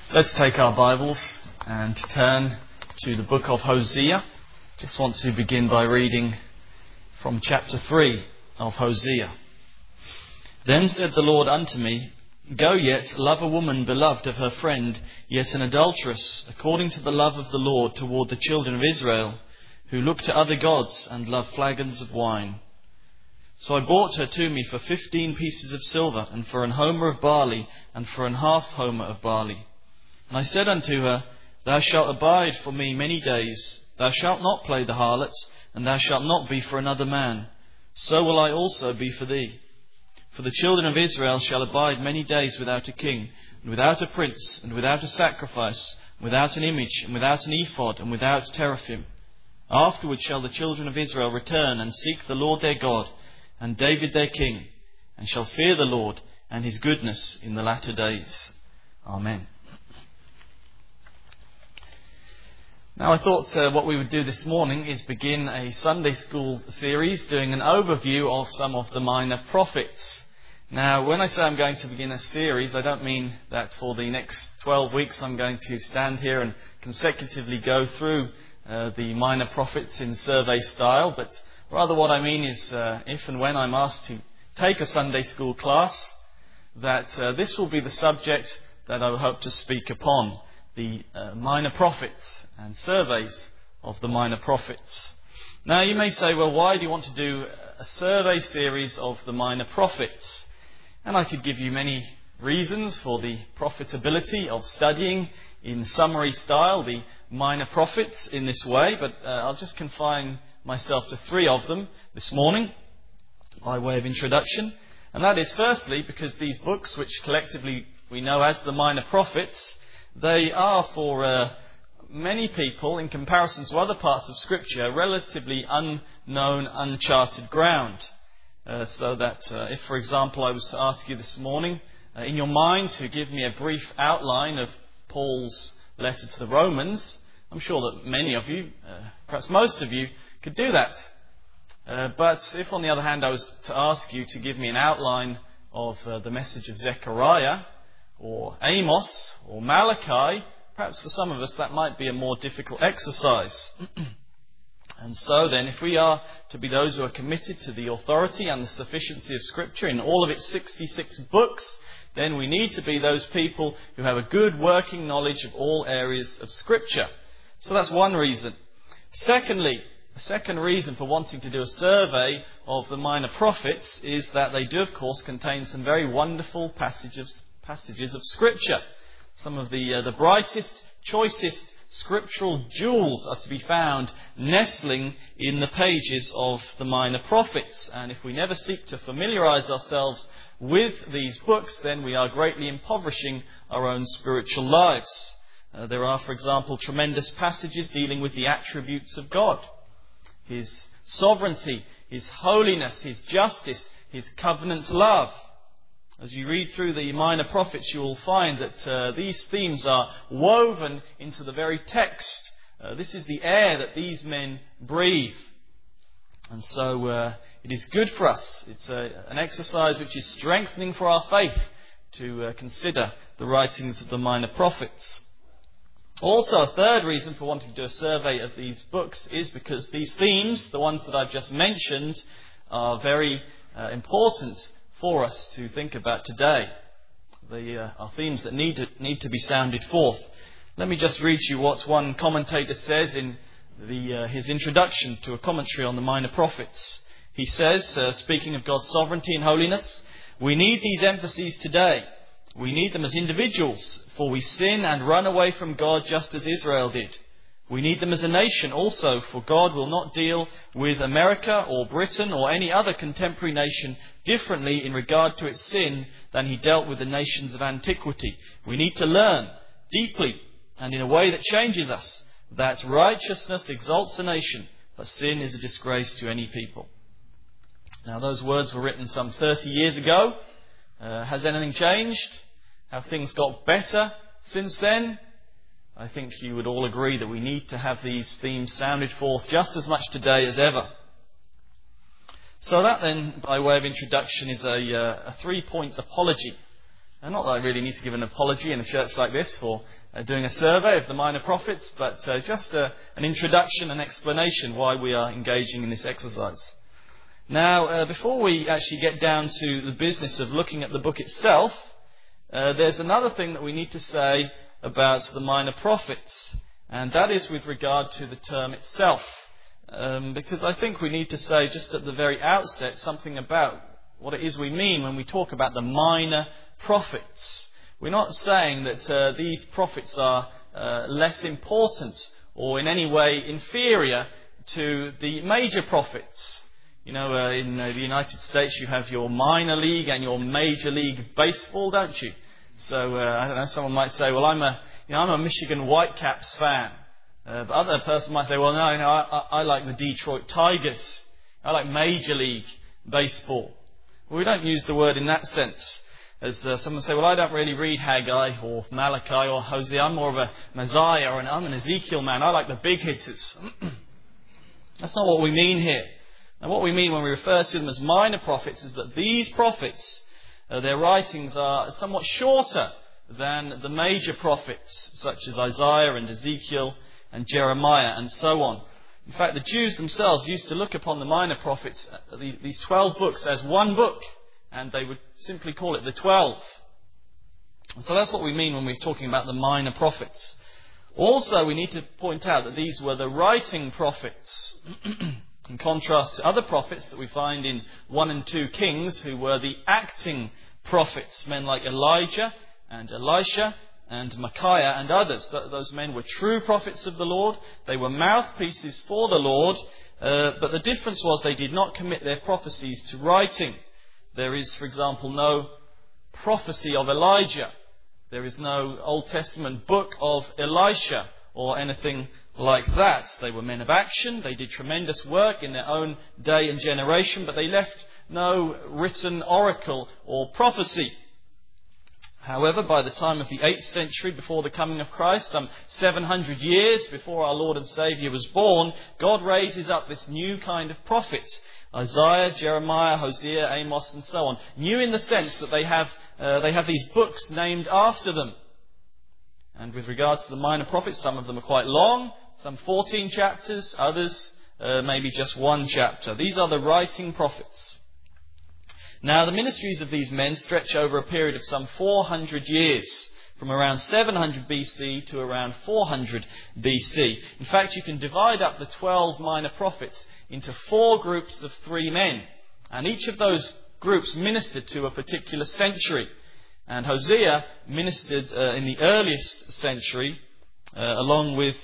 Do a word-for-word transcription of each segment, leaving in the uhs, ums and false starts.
Let's take our Bibles and turn to the book of Hosea. Just want to begin by reading from chapter three of Hosea. Then said the Lord unto me, Go yet, love a woman beloved of her friend, yet an adulteress, according to the love of the Lord toward the children of Israel, who look to other gods and love flagons of wine. So I bought her to me for fifteen pieces of silver, and for an homer of barley, and for an half homer of barley. And I said unto her, Thou shalt abide for me many days. Thou shalt not play the harlot, and thou shalt not be for another man. So will I also be for thee. For the children of Israel shall abide many days without a king, and without a prince, and without a sacrifice, and without an image, and without an ephod, and without teraphim. Afterward shall the children of Israel return and seek the Lord their God, and David their king, and shall fear the Lord and his goodness in the latter days. Amen. Now I thought uh, what we would do this morning is begin a Sunday school series doing an overview of some of the minor prophets. Now when I say I'm going to begin a series, I don't mean that for the next twelve weeks I'm going to stand here and consecutively go through uh, the minor prophets in survey style, but rather what I mean is uh, if and when I'm asked to take a Sunday school class, that uh, this will be the subject that I hope to speak upon. The uh, minor prophets and surveys of the minor prophets. Now you may say, well, why do you want to do a survey series of the minor prophets? And I could give you many reasons for the profitability of studying in summary style the minor prophets in this way, but uh, I'll just confine myself to three of them this morning by way of introduction. And that is firstly because these books, which collectively we know as the minor prophets, they are for uh, many people, in comparison to other parts of Scripture, relatively unknown, uncharted ground. Uh, so that uh, if, for example, I was to ask you this morning, uh, in your mind, to give me a brief outline of Paul's letter to the Romans, I'm sure that many of you, uh, perhaps most of you, could do that. Uh, but if, on the other hand, I was to ask you to give me an outline of uh, the message of Zechariah, or Amos, or Malachi, perhaps for some of us that might be a more difficult exercise. And so then, if we are to be those who are committed to the authority and the sufficiency of Scripture in all of its sixty-six books, then we need to be those people who have a good working knowledge of all areas of Scripture. So that's one reason. Secondly, the second reason for wanting to do a survey of the minor prophets is that they do, of course, contain some very wonderful passages passages of Scripture. Some of the uh, the brightest, choicest scriptural jewels are to be found nestling in the pages of the minor prophets. And if we never seek to familiarise ourselves with these books, then we are greatly impoverishing our own spiritual lives. Uh, there are, for example, tremendous passages dealing with the attributes of God. His sovereignty, His holiness, His justice, His covenant love. As you read through the minor prophets, you will find that uh, these themes are woven into the very text. Uh, this is the air that these men breathe. And so uh, it is good for us. It's a, an exercise which is strengthening for our faith to uh, consider the writings of the minor prophets. Also, a third reason for wanting to do a survey of these books is because these themes, the ones that I've just mentioned, are very uh, important for us to think about today. They uh, are themes that need to, need to be sounded forth. Let me just read you what one commentator says in the, uh, his introduction to a commentary on the minor prophets. He says, uh, speaking of God's sovereignty and holiness, we need these emphases today. We need them as individuals, for we sin and run away from God just as Israel did. We need them as a nation also, for God will not deal with America or Britain or any other contemporary nation differently in regard to its sin than He dealt with the nations of antiquity. We need to learn deeply and in a way that changes us that righteousness exalts a nation, but sin is a disgrace to any people. Now those words were written some thirty years ago. Uh, has anything changed? Have things got better since then? I think you would all agree that we need to have these themes sounded forth just as much today as ever. So that then, by way of introduction, is a, uh, a three-point apology And not that I really need to give an apology in a church like this for uh, doing a survey of the minor prophets, but uh, just uh, an introduction and explanation why we are engaging in this exercise. Now, uh, before we actually get down to the business of looking at the book itself, uh, there's another thing that we need to say about the minor prophets, and that is with regard to the term itself. Um, because I think we need to say just at the very outset something about what it is we mean when we talk about the minor prophets. We're not saying that uh, these prophets are uh, less important or in any way inferior to the major prophets. You know, uh, in uh, the United States you have your minor league and your major league baseball, don't you? So, uh, I don't know, someone might say, well, I'm a, you know, I'm a Michigan Whitecaps fan. Uh, but other person might say, well, no, no, I, I, I like the Detroit Tigers. I like Major League Baseball. Well, we don't use the word in that sense. As uh, someone say, well, I don't really read Haggai or Malachi or Hosea. I'm more of a Messiah or an, I'm an Ezekiel man. I like the big hitters. That's not what we mean here. And what we mean when we refer to them as minor prophets is that these prophets, uh, their writings are somewhat shorter than the major prophets, such as Isaiah and Ezekiel and Jeremiah and so on. In fact, the Jews themselves used to look upon the minor prophets, these twelve books, as one book, and they would simply call it the twelve. And so that's what we mean when we're talking about the minor prophets. Also, we need to point out that these were the writing prophets, in contrast to other prophets that we find in one and two Kings, who were the acting prophets, men like Elijah and Elisha and Micaiah and others. Those men were true prophets of the Lord. They were mouthpieces for the Lord. Uh, but the difference was they did not commit their prophecies to writing. There is, for example, no prophecy of Elijah. There is no Old Testament book of Elisha or anything like that. They were men of action. They did tremendous work in their own day and generation, but they left no written oracle or prophecy. However, by the time of the eighth century before the coming of Christ, some seven hundred years before our Lord and Saviour was born, God raises up this new kind of prophet. Isaiah, Jeremiah, Hosea, Amos and so on. New in the sense that they have, uh, they have these books named after them. And with regard to the minor prophets, some of them are quite long, some fourteen chapters, others uh, maybe just one chapter. These are the writing prophets. Now, the ministries of these men stretch over a period of some four hundred years, from around seven hundred B C to around four hundred B C. In fact, you can divide up the twelve minor prophets into four groups of three men. And each of those groups ministered to a particular century. And Hosea ministered uh, in the earliest century, uh, along with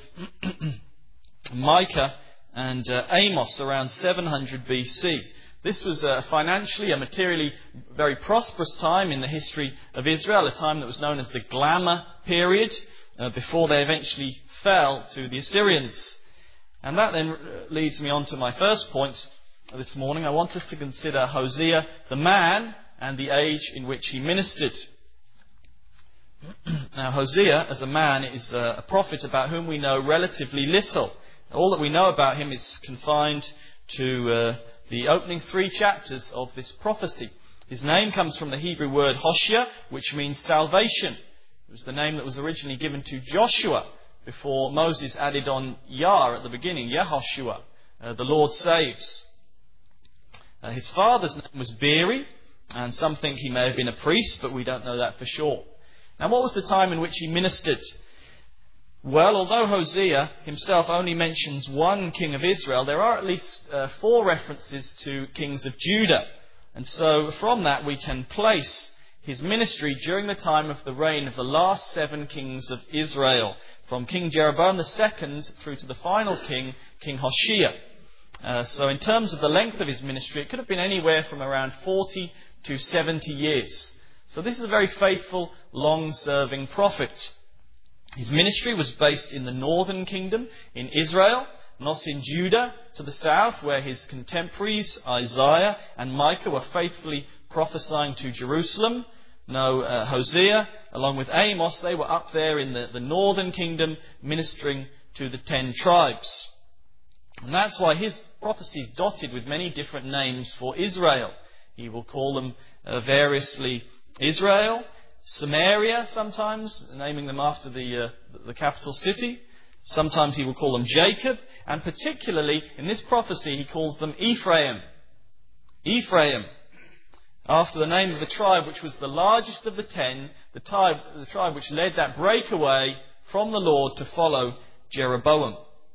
Micah and uh, Amos around seven hundred B C. This was a financially and materially very prosperous time in the history of Israel, a time that was known as the glamour period, uh, before they eventually fell to the Assyrians. And that then leads me on to my first point this morning. I want us to consider Hosea the man and the age in which he ministered. Now, Hosea as a man is a prophet about whom we know relatively little. All that we know about him is confined to uh, the opening three chapters of this prophecy. His name comes from the Hebrew word Hoshea, which means salvation. It was the name that was originally given to Joshua before Moses added on Yah at the beginning, Yehoshua, uh, the Lord saves. Uh, his father's name was Beeri, and some think he may have been a priest, but we don't know that for sure. Now, what was the time in which he ministered? Well, although Hosea himself only mentions one king of Israel, there are at least uh, four references to kings of Judah. And so from that we can place his ministry during the time of the reign of the last seven kings of Israel, from King Jeroboam the second through to the final king, King Hoshea. Uh, so in terms of the length of his ministry, it could have been anywhere from around forty to seventy years. So this is a very faithful, long-serving prophet. His ministry was based in the northern kingdom, in Israel, not in Judah to the south, where his contemporaries Isaiah and Micah were faithfully prophesying to Jerusalem. No, uh, Hosea, along with Amos, they were up there in the, the northern kingdom, ministering to the ten tribes. And that's why his prophecy is dotted with many different names for Israel. He will call them uh, variously Israel, Samaria sometimes, naming them after the, uh, the capital city. Sometimes he will call them Jacob. And particularly in this prophecy he calls them Ephraim. Ephraim. After the name of the tribe which was the largest of the ten, the tribe, the tribe which led that breakaway from the Lord to follow Jeroboam.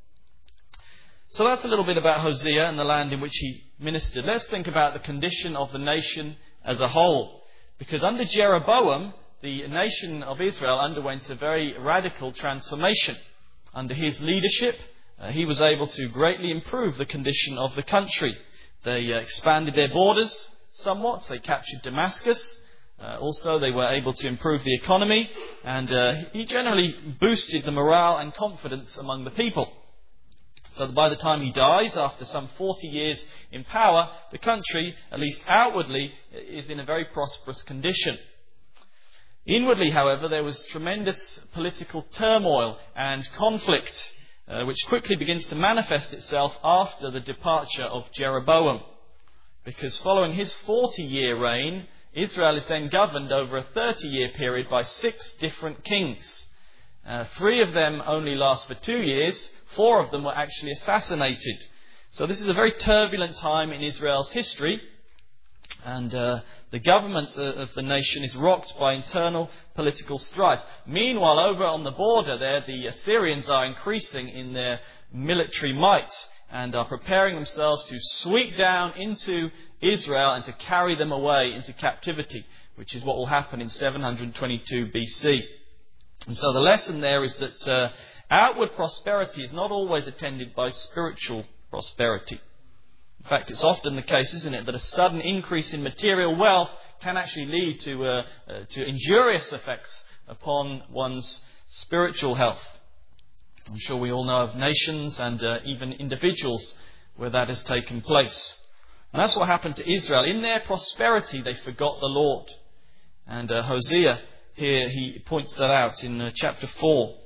So that's a little bit about Hosea and the land in which he ministered. Let's think about the condition of the nation as a whole. Because under Jeroboam, the nation of Israel underwent a very radical transformation. Under his leadership, uh, he was able to greatly improve the condition of the country. They uh, expanded their borders somewhat. They captured Damascus. Uh, also, they were able to improve the economy. And uh, he generally boosted the morale and confidence among the people. So that by the time he dies, after some forty years in power, the country, at least outwardly, is in a very prosperous condition. Inwardly, however, there was tremendous political turmoil and conflict, uh, which quickly begins to manifest itself after the departure of Jeroboam. Because following his forty-year reign, Israel is then governed over a thirty-year period by six different kings. Uh, three of them only last for two years. Four of them were actually assassinated. So this is a very turbulent time in Israel's history. And uh, the government of the nation is rocked by internal political strife. Meanwhile, over on the border there, the Assyrians are increasing in their military might and are preparing themselves to sweep down into Israel and to carry them away into captivity, which is what will happen in seven hundred twenty-two B C. And so the lesson there is that uh, outward prosperity is not always attended by spiritual prosperity. In fact, it's often the case, isn't it, that a sudden increase in material wealth can actually lead to, uh, uh, to injurious effects upon one's spiritual health. I'm sure we all know of nations and uh, even individuals where that has taken place. And that's what happened to Israel. In their prosperity, they forgot the Lord. And uh, Hosea, here, he points that out in uh, chapter four,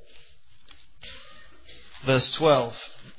verse twelve.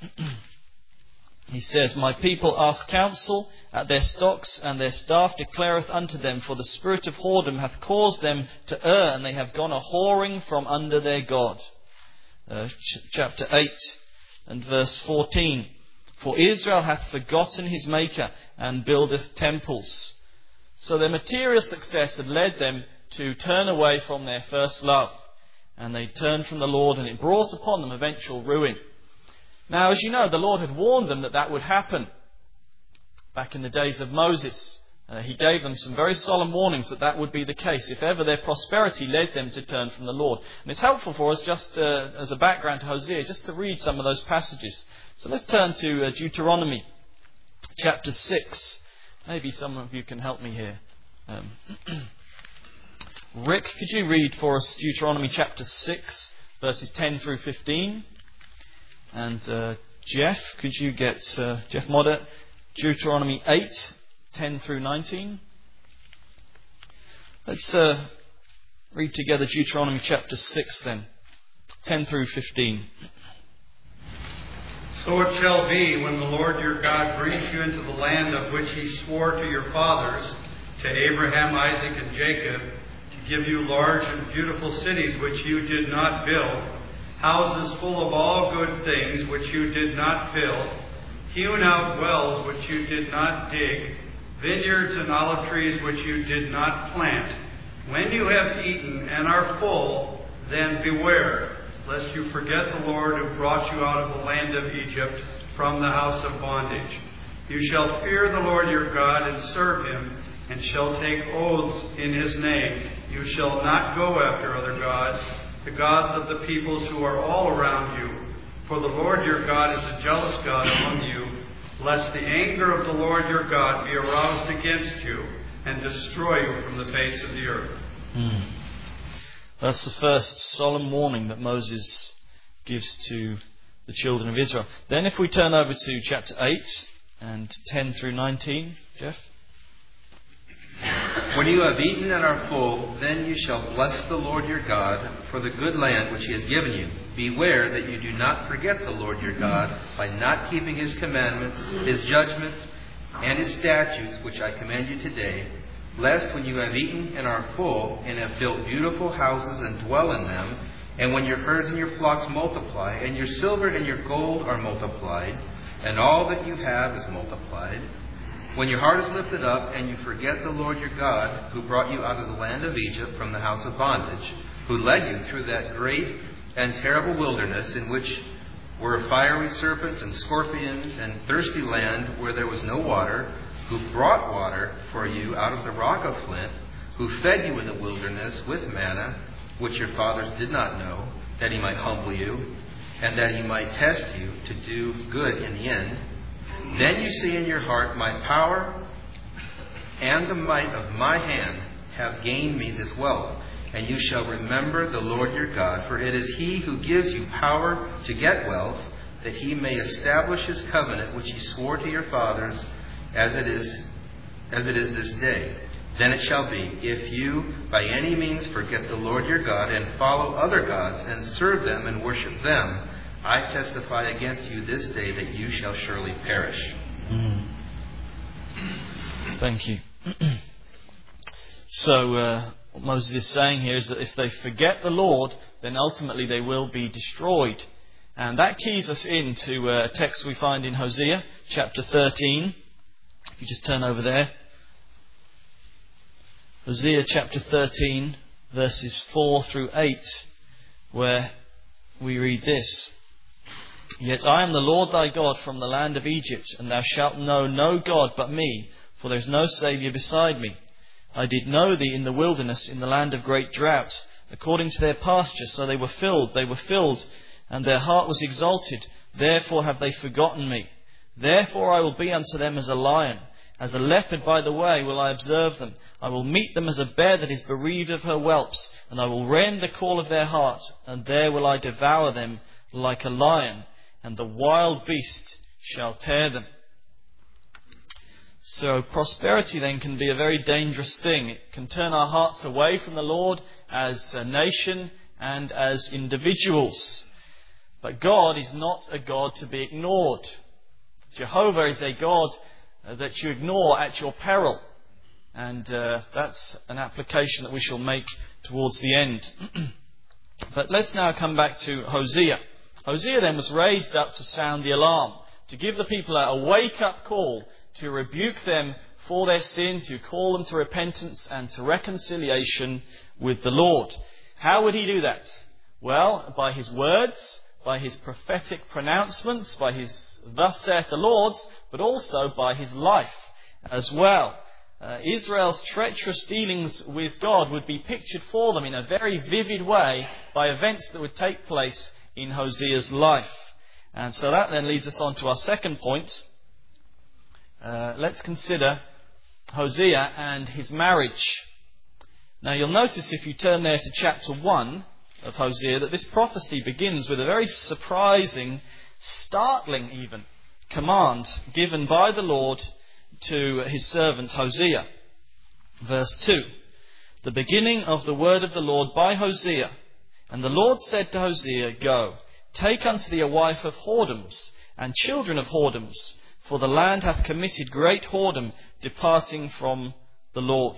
He says, "My people ask counsel at their stocks, and their staff declareth unto them, for the spirit of whoredom hath caused them to err, and they have gone a whoring from under their God." Uh, ch- chapter eight and verse fourteen. "For Israel hath forgotten his Maker, and buildeth temples." So their material success had led them to turn away from their first love. And they turned from the Lord, and it brought upon them eventual ruin. Now, as you know, the Lord had warned them that that would happen. Back in the days of Moses, uh, he gave them some very solemn warnings that that would be the case if ever their prosperity led them to turn from the Lord. And it's helpful for us, just uh, as a background to Hosea, just to read some of those passages. So let's turn to uh, Deuteronomy chapter six. Maybe some of you can help me here. Um, Rick, could you read for us Deuteronomy chapter six, verses ten through fifteen? And uh, Jeff, could you get, uh, Jeff Modder, Deuteronomy eight, ten through nineteen? Let's uh, read together Deuteronomy chapter six then, ten through fifteen. "So it shall be when the Lord your God brings you into the land of which he swore to your fathers, to Abraham, Isaac, and Jacob, to give you large and beautiful cities which you did not build, houses full of all good things which you did not fill, hewn out wells which you did not dig, vineyards and olive trees which you did not plant. When you have eaten and are full, then beware, lest you forget the Lord who brought you out of the land of Egypt from the house of bondage. You shall fear the Lord your God and serve him, and shall take oaths in his name. You shall not go after other gods, the gods of the peoples who are all around you. For the Lord your God is a jealous God among you, lest the anger of the Lord your God be aroused against you, and destroy you from the face of the earth." Hmm. That's the first solemn warning that Moses gives to the children of Israel. Then if we turn over to chapter eight and ten through nineteen, Jeff? "When you have eaten and are full, then you shall bless the Lord your God for the good land which he has given you. Beware that you do not forget the Lord your God by not keeping his commandments, his judgments, and his statutes which I command you today, lest when you have eaten and are full, and have built beautiful houses and dwell in them, and when your herds and your flocks multiply, and your silver and your gold are multiplied, and all that you have is multiplied, when your heart is lifted up, and you forget the Lord your God, who brought you out of the land of Egypt from the house of bondage, who led you through that great and terrible wilderness, in which were fiery serpents and scorpions, and thirsty land where there was no water, who brought water for you out of the rock of flint, who fed you in the wilderness with manna, which your fathers did not know, that he might humble you, and that he might test you to do good in the end. Then you say in your heart, my power and the might of my hand have gained me this wealth. And you shall remember the Lord your God, for it is he who gives you power to get wealth, that he may establish his covenant which he swore to your fathers, as it is as it is this day. Then it shall be, if you by any means forget the Lord your God, and follow other gods, and serve them and worship them, I testify against you this day that you shall surely perish. Mm. Thank you. So, uh, what Moses is saying here is that if they forget the Lord, then ultimately they will be destroyed. And that keys us into a text we find in Hosea chapter thirteen. If you just turn over there. Hosea chapter thirteen, verses four through eight, where we read this. Yet I am the Lord thy God from the land of Egypt, and thou shalt know no God but me, for there is no Saviour beside me. I did know thee in the wilderness, in the land of great drought. According to their pasture, so they were filled, they were filled, and their heart was exalted. Therefore have they forgotten me. Therefore I will be unto them as a lion. As a leopard by the way will I observe them. I will meet them as a bear that is bereaved of her whelps, and I will rend the call of their heart, and there will I devour them like a lion, and the wild beast shall tear them. So prosperity then can be a very dangerous thing. It can turn our hearts away from the Lord as a nation and as individuals. But God is not a God to be ignored. Jehovah is a God that you ignore at your peril. And uh, that's an application that we shall make towards the end. But let's now come back to Hosea. Hosea then was raised up to sound the alarm, to give the people a wake-up call, to rebuke them for their sin, to call them to repentance and to reconciliation with the Lord. How would he do that? Well, by his words, by his prophetic pronouncements, by his thus saith the Lord, but also by his life as well. Uh, Israel's treacherous dealings with God would be pictured for them in a very vivid way by events that would take place in Hosea's life. And so that then leads us on to our second point. Uh, let's consider Hosea and his marriage. Now you'll notice if you turn there to chapter one of Hosea that this prophecy begins with a very surprising, startling even, command given by the Lord to his servant Hosea. Verse two. The beginning of the word of the Lord by Hosea. And the Lord said to Hosea, Go, take unto thee a wife of whoredoms, and children of whoredoms, for the land hath committed great whoredom, departing from the Lord.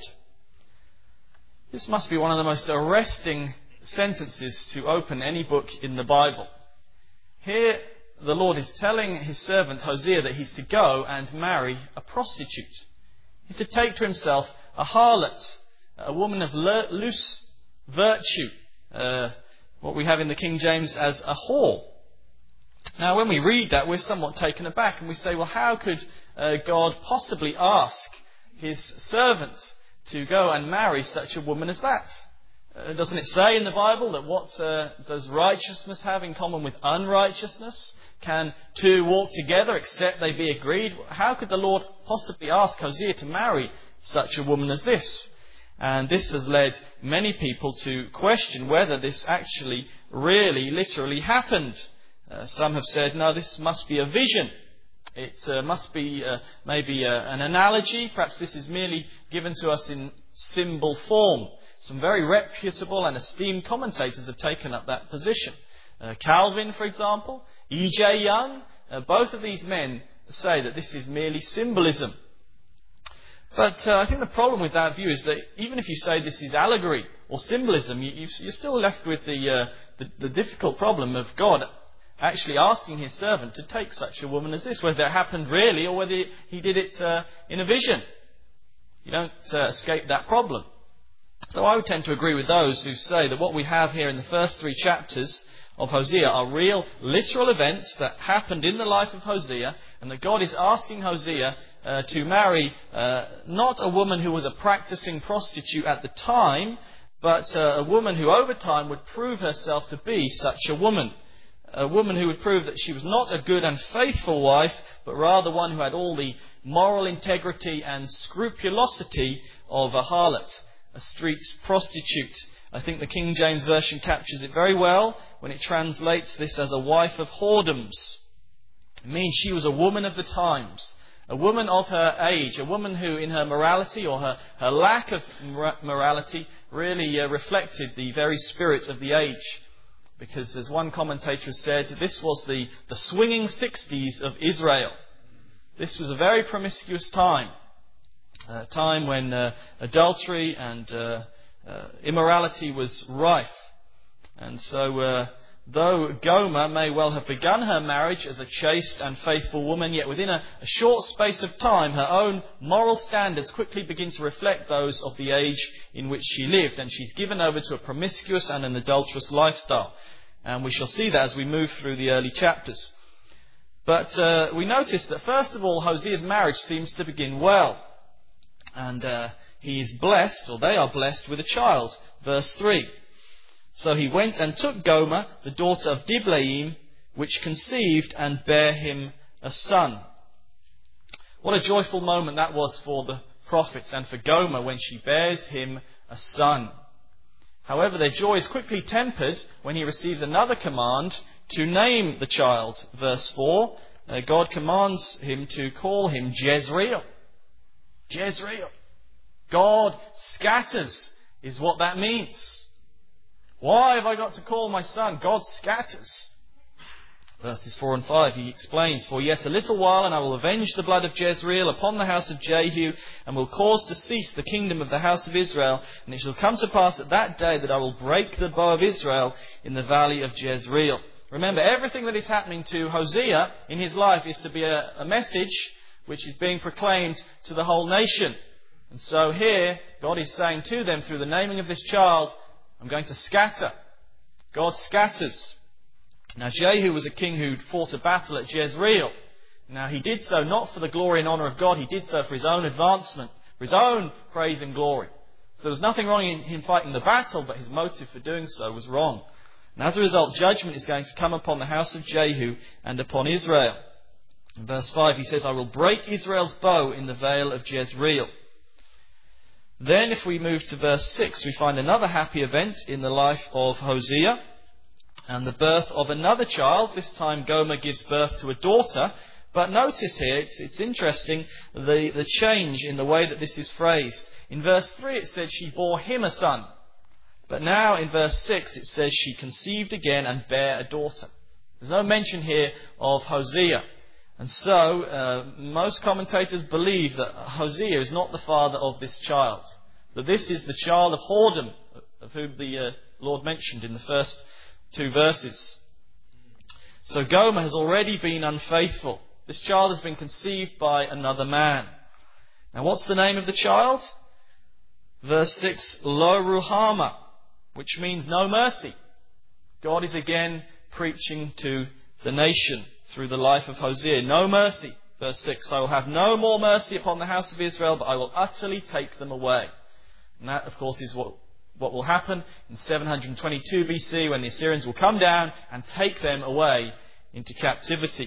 This must be one of the most arresting sentences to open any book in the Bible. Here the Lord is telling his servant Hosea that he's to go and marry a prostitute. He's to take to himself a harlot, a woman of loose virtue, uh, what we have in the King James as a whore. Now when we read that, we're somewhat taken aback and we say, well, how could uh, God possibly ask his servant to go and marry such a woman as that? Uh, doesn't it say in the Bible that what uh, does righteousness have in common with unrighteousness? Can two walk together except they be agreed? How could the Lord possibly ask Hosea to marry such a woman as this? And this has led many people to question whether this actually really literally happened. Uh, some have said, no, this must be a vision. It uh, must be uh, maybe uh, an analogy. Perhaps this is merely given to us in symbol form. Some very reputable and esteemed commentators have taken up that position. Uh, Calvin, for example, E J Young, uh, both of these men say that this is merely symbolism. But uh, I think the problem with that view is that even if you say this is allegory or symbolism, you, you, you're still left with the, uh, the, the difficult problem of God actually asking his servant to take such a woman as this, whether it happened really or whether he did it uh, in a vision. You don't uh, escape that problem. So I would tend to agree with those who say that what we have here in the first three chapters of Hosea are real, literal events that happened in the life of Hosea, and that God is asking Hosea uh, to marry uh, not a woman who was a practicing prostitute at the time, but uh, a woman who over time would prove herself to be such a woman. A woman who would prove that she was not a good and faithful wife, but rather one who had all the moral integrity and scrupulosity of a harlot, a street prostitute. I think the King James Version captures it very well when it translates this as a wife of whoredoms. It means she was a woman of the times, a woman of her age, a woman who in her morality or her, her lack of morality really uh, reflected the very spirit of the age. Because as one commentator has said, this was the, the swinging sixties of Israel. This was a very promiscuous time. A time when uh, adultery and uh, uh, immorality was rife. And so, uh, though Gomer may well have begun her marriage as a chaste and faithful woman, yet within a, a short space of time, her own moral standards quickly begin to reflect those of the age in which she lived. And she's given over to a promiscuous and an adulterous lifestyle. And we shall see that as we move through the early chapters. But uh, we notice that first of all, Hosea's marriage seems to begin well. And uh, he is blessed, or they are blessed, with a child. Verse three. So he went and took Gomer, the daughter of Diblaim, which conceived and bare him a son. What a joyful moment that was for the prophet and for Gomer when she bears him a son. However, their joy is quickly tempered when he receives another command to name the child. Verse four, uh, God commands him to call him Jezreel. Jezreel. God scatters is what that means. Why have I got to call my son? God scatters. Verses four and five, he explains, For yet a little while, and I will avenge the blood of Jezreel upon the house of Jehu, and will cause to cease the kingdom of the house of Israel. And it shall come to pass at that day that I will break the bow of Israel in the valley of Jezreel. Remember, everything that is happening to Hosea in his life is to be a, a message which is being proclaimed to the whole nation. And so here, God is saying to them through the naming of this child, I'm going to scatter. God scatters. Now Jehu was a king who fought a battle at Jezreel. Now he did so not for the glory and honour of God, he did so for his own advancement, for his own praise and glory. So there was nothing wrong in him fighting the battle, but his motive for doing so was wrong. And as a result, judgment is going to come upon the house of Jehu and upon Israel. In verse five he says, I will break Israel's bow in the vale of Jezreel. Then if we move to verse six, we find another happy event in the life of Hosea. And the birth of another child. This time Gomer gives birth to a daughter. But notice here, it's, it's interesting, the, the change in the way that this is phrased. In verse three it said she bore him a son. But now in verse six it says she conceived again and bare a daughter. There's no mention here of Hosea. And so uh, most commentators believe that Hosea is not the father of this child. That this is the child of whoredom, of whom the uh, Lord mentioned in the first two verses. So Gomer has already been unfaithful. This child has been conceived by another man. Now what's the name of the child? Verse six, Lo Ruhama, which means no mercy. God is again preaching to the nation through the life of Hosea. No mercy. Verse six, I will have no more mercy upon the house of Israel, but I will utterly take them away. And that, of course, is what What will happen in seven hundred twenty-two B C when the Assyrians will come down and take them away into captivity.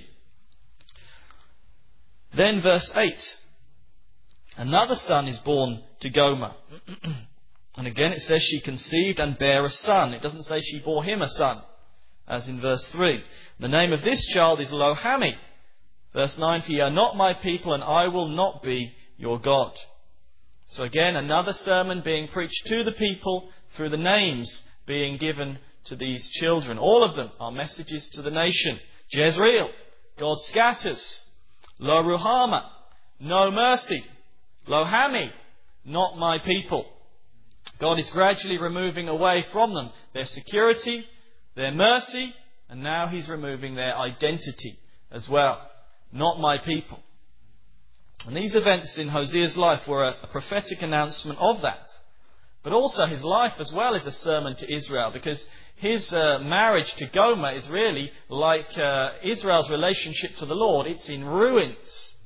Then verse eight. Another son is born to Gomer. And again it says she conceived and bare a son. It doesn't say she bore him a son, as in verse three. The name of this child is Lohami. Verse nine, For ye are not my people, and I will not be your God. So again, another sermon being preached to the people through the names being given to these children. All of them are messages to the nation. Jezreel, God scatters. Lo Ruhama, no mercy. Lo-hami, not my people. God is gradually removing away from them their security, their mercy, and now He's removing their identity as well. Not my people. And these events in Hosea's life were a, a prophetic announcement of that. But also his life as well is a sermon to Israel, because his uh, marriage to Gomer is really like uh, Israel's relationship to the Lord. It's in ruins.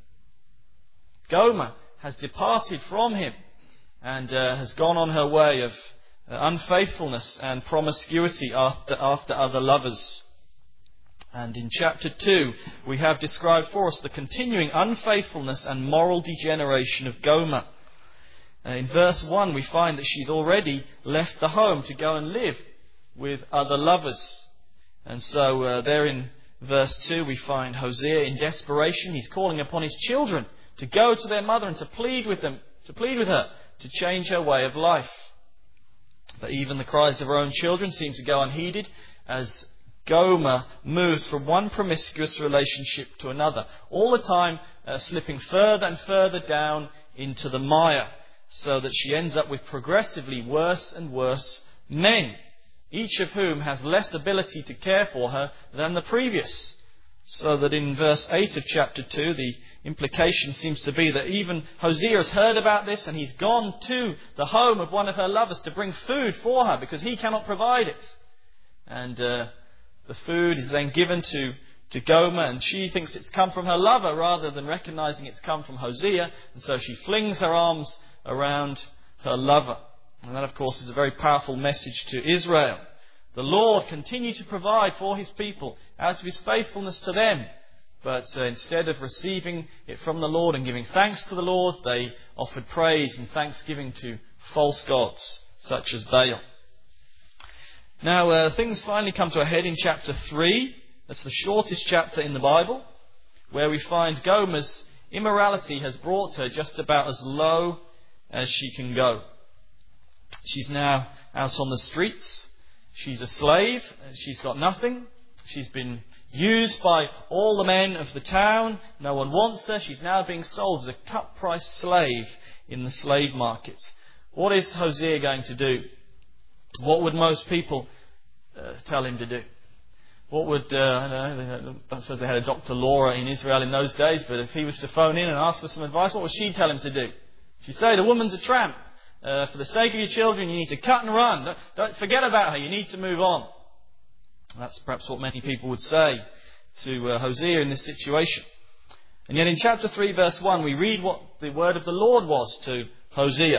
Gomer has departed from him and uh, has gone on her way of uh, unfaithfulness and promiscuity after, after other lovers. And in chapter two, we have described for us the continuing unfaithfulness and moral degeneration of Gomer. Uh, in verse one, we find that she's already left the home to go and live with other lovers. And so uh, there in verse two, we find Hosea in desperation. He's calling upon his children to go to their mother and to plead with them, to plead with her, to change her way of life. But even the cries of her own children seem to go unheeded as Gomer moves from one promiscuous relationship to another, all the time uh, slipping further and further down into the mire, so that she ends up with progressively worse and worse men, each of whom has less ability to care for her than the previous. So that in verse eight of chapter two, the implication seems to be that even Hosea has heard about this and he's gone to the home of one of her lovers to bring food for her because he cannot provide it. And uh, the food is then given to, to Gomer, and she thinks it's come from her lover rather than recognizing it's come from Hosea. And so she flings her arms around her lover. And that, of course, is a very powerful message to Israel. The Lord continued to provide for His people out of His faithfulness to them. But uh, instead of receiving it from the Lord and giving thanks to the Lord, they offered praise and thanksgiving to false gods, such as Baal. Now, uh, things finally come to a head in chapter three. That's the shortest chapter in the Bible, where we find Gomer's immorality has brought her just about as low as she can go. She's now out on the streets. She's a slave. She's got nothing. She's been used by all the men of the town. No one wants her. She's now being sold as a cut-price slave in the slave market. What is Hosea going to do? What would most people uh, tell him to do? What would, uh, I don't know, I suppose they had a Doctor Laura in Israel in those days, but if he was to phone in and ask for some advice, what would she tell him to do? She'd say, the woman's a tramp. Uh, for the sake of your children, you need to cut and run. Don't, don't forget about her. You need to move on. That's perhaps what many people would say to uh, Hosea in this situation. And yet in chapter three, verse one, we read what the word of the Lord was to Hosea.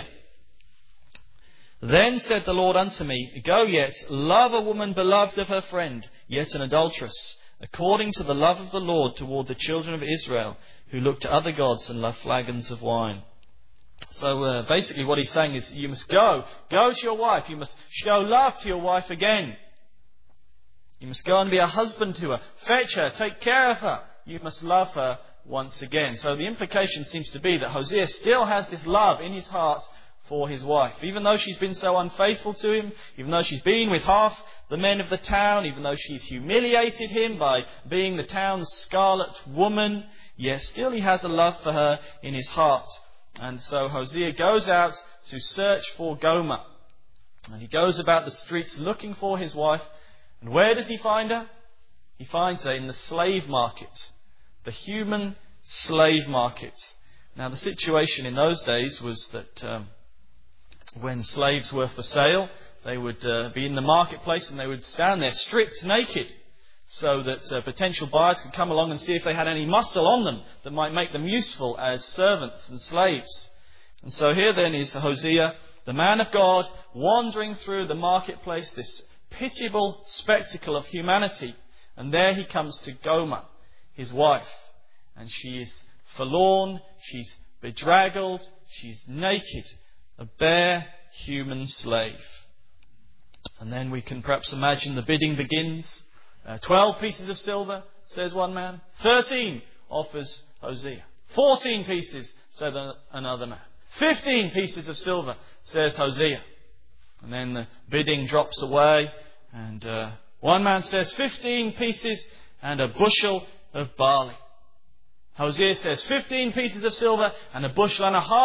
Then said the Lord unto me, Go yet, love a woman beloved of her friend, yet an adulteress, according to the love of the Lord toward the children of Israel, who look to other gods and love flagons of wine. So uh, basically what he's saying is, you must go. Go to your wife. You must show love to your wife again. You must go and be a husband to her. Fetch her. Take care of her. You must love her once again. So the implication seems to be that Hosea still has this love in his heart for his wife. Even though she's been so unfaithful to him, even though she's been with half the men of the town, even though she's humiliated him by being the town's scarlet woman, yet still he has a love for her in his heart. And so Hosea goes out to search for Gomer. And he goes about the streets looking for his wife. And where does he find her? He finds her in the slave market. The human slave market. Now the situation in those days was that um, when slaves were for sale, they would uh, be in the marketplace and they would stand there stripped naked, so that uh, potential buyers could come along and see if they had any muscle on them that might make them useful as servants and slaves. And so here then is Hosea, the man of God, wandering through the marketplace, this pitiable spectacle of humanity. And there he comes to Gomer, his wife. And she is forlorn, she's bedraggled, she's naked, a bare human slave. And then we can perhaps imagine the bidding begins. Uh, Twelve pieces of silver, says one man. Thirteen, offers Hosea. Fourteen pieces, said another man. Fifteen pieces of silver, says Hosea. And then the bidding drops away, and uh, one man says fifteen pieces and a bushel of barley. Hosea says fifteen pieces of silver and a bushel and a half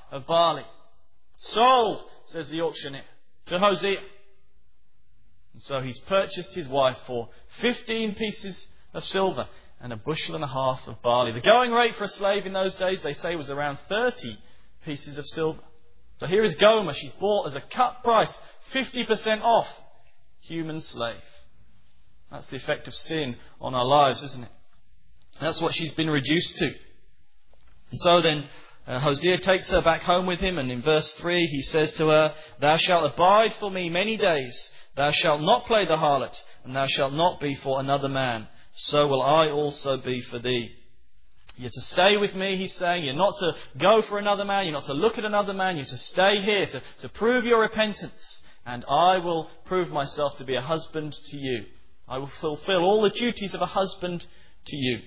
of barley. Sold, says the auctioneer, to Hosea. And so he's purchased his wife for fifteen pieces of silver and a bushel and a half of barley. The going rate for a slave in those days, they say, was around thirty pieces of silver. So here is Gomer. She's bought as a cut price, fifty percent off, human slave. That's the effect of sin on our lives, isn't it? That's what she's been reduced to. And so then uh, Hosea takes her back home with him, and in verse three he says to her, "Thou shalt abide for me many days. Thou shalt not play the harlot, and thou shalt not be for another man. So will I also be for thee." You're to stay with me, he's saying. You're not to go for another man. You're not to look at another man. You're to stay here, to, to prove your repentance. And I will prove myself to be a husband to you. I will fulfill all the duties of a husband to you.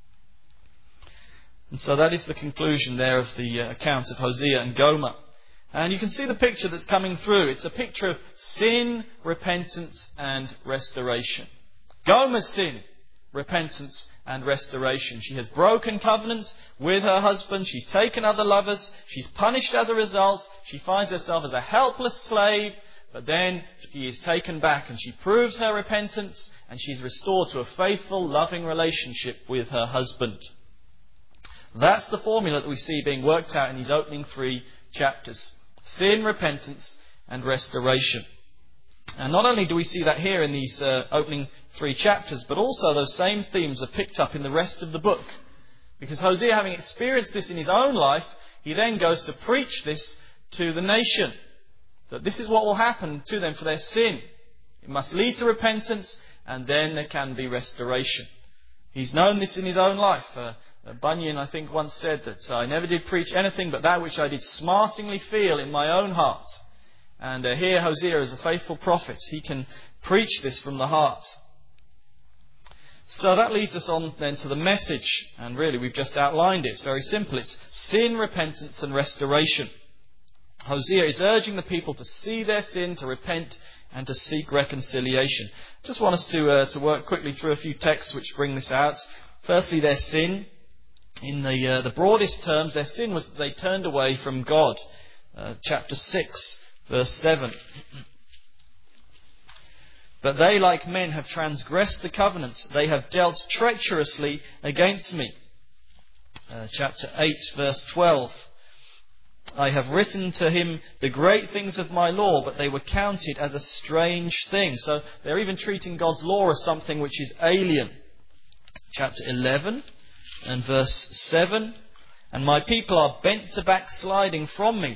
And so that is the conclusion there of the uh, account of Hosea and Gomer. And you can see the picture that's coming through. It's a picture of sin, repentance and restoration. Gomer's sin, repentance and restoration. She has broken covenant with her husband. She's taken other lovers. She's punished as a result. She finds herself as a helpless slave. But then she is taken back and she proves her repentance and she's restored to a faithful, loving relationship with her husband. That's the formula that we see being worked out in these opening three chapters. Sin, repentance and restoration. And not only do we see that here in these uh, opening three chapters, but also those same themes are picked up in the rest of the book. Because Hosea, having experienced this in his own life, he then goes to preach this to the nation. That this is what will happen to them for their sin. It must lead to repentance, and then there can be restoration. He's known this in his own life. Uh, Bunyan, I think, once said that I never did preach anything but that which I did smartingly feel in my own heart. And uh, here Hosea is a faithful prophet. He can preach this from the heart. So that leads us on then to the message. And really we've just outlined it. It's very simple. It's sin, repentance and restoration. Hosea is urging the people to see their sin, to repent and to seek reconciliation. I just want us to, uh, to work quickly through a few texts which bring this out. Firstly, their sin. In the, uh, the broadest terms, their sin was that they turned away from God. Uh, chapter six. Verse seven. But they, like men, have transgressed the covenant. They have dealt treacherously against me. Uh, chapter eight, verse twelve. I have written to him the great things of my law, but they were counted as a strange thing. So they're even treating God's law as something which is alien. Chapter eleven and verse seven. And my people are bent to backsliding from me.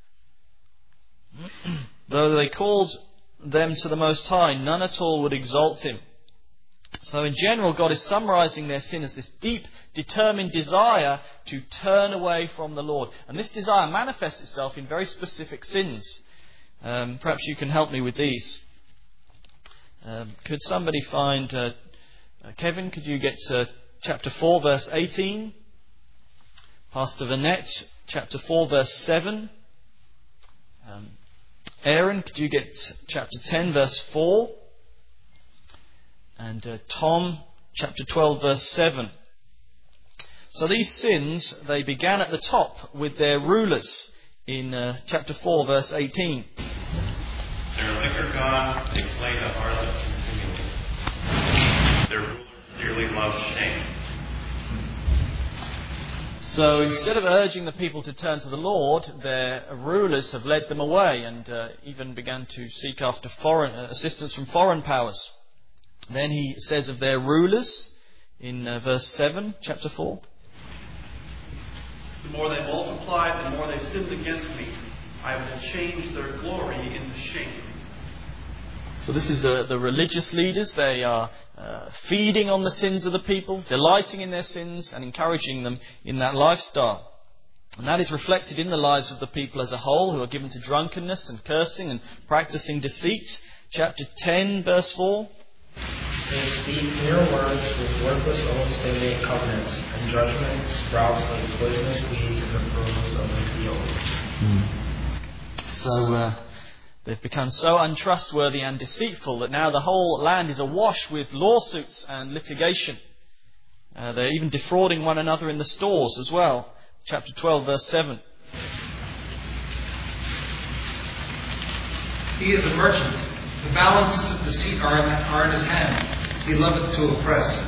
Though they called them to the Most High, none at all would exalt him. So in general, God is summarising their sin as this deep, determined desire to turn away from the Lord. And this desire manifests itself in very specific sins. Um, perhaps you can help me with these. Um, could somebody find... Uh, uh, Kevin, could you get to chapter four, verse eighteen? Pastor Vanette, chapter four, verse seven. Um, Aaron, could you get chapter ten, verse four? And uh, Tom, chapter twelve, verse seven. So these sins, they began at the top with their rulers in uh, chapter four, verse eighteen. Their liquor gone, they play the harlot continually. Their rulers dearly love shame. So instead of urging the people to turn to the Lord, their rulers have led them away and uh, even began to seek after foreign uh, assistance from foreign powers. Then he says of their rulers in uh, verse seven, chapter four. The more they multiplied, the more they sinned against me. I will change their glory into shame. So this is the, the religious leaders. They are uh, feeding on the sins of the people, delighting in their sins and encouraging them in that lifestyle. And that is reflected in the lives of the people as a whole, who are given to drunkenness and cursing and practicing deceit. Chapter ten, verse four. They speak mere words with worthless oaths. They make covenants, and judgment sprouts like poisonous weeds in the furrows of the field. Mm. So uh, they've become so untrustworthy and deceitful that now the whole land is awash with lawsuits and litigation. Uh, they're even defrauding one another in the stores as well. Chapter twelve, verse seven. He is a merchant. The balances of deceit are in, are in his hand. He loveth to oppress.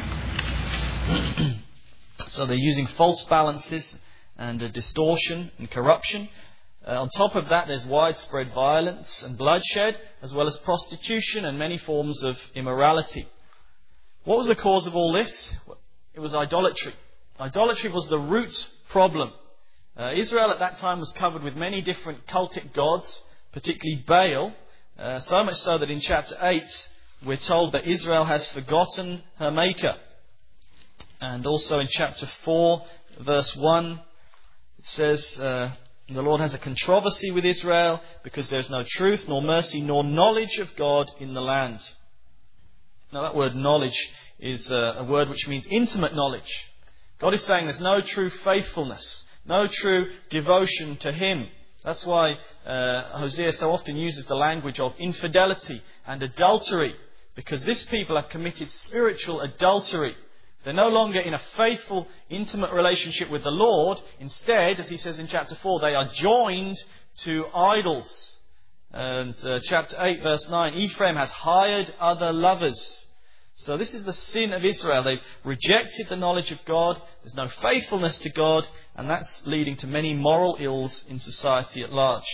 So they're using false balances and uh, distortion and corruption. Uh, on top of that, there's widespread violence and bloodshed, as well as prostitution and many forms of immorality. What was the cause of all this? It was idolatry. Idolatry was the root problem. Uh, Israel at that time was covered with many different cultic gods, particularly Baal, uh, so much so that in chapter eight we're told that Israel has forgotten her Maker. And also in chapter four, verse one, it says, uh, the Lord has a controversy with Israel because there is no truth, nor mercy, nor knowledge of God in the land. Now that word knowledge is uh, a word which means intimate knowledge. God is saying there's no true faithfulness, no true devotion to Him. That's why uh, Hosea so often uses the language of infidelity and adultery, because this people have committed spiritual adultery. They're no longer in a faithful, intimate relationship with the Lord. Instead, as he says in chapter four, they are joined to idols. And uh, chapter eight, verse nine, Ephraim has hired other lovers. So this is the sin of Israel. They've rejected the knowledge of God. There's no faithfulness to God. And that's leading to many moral ills in society at large.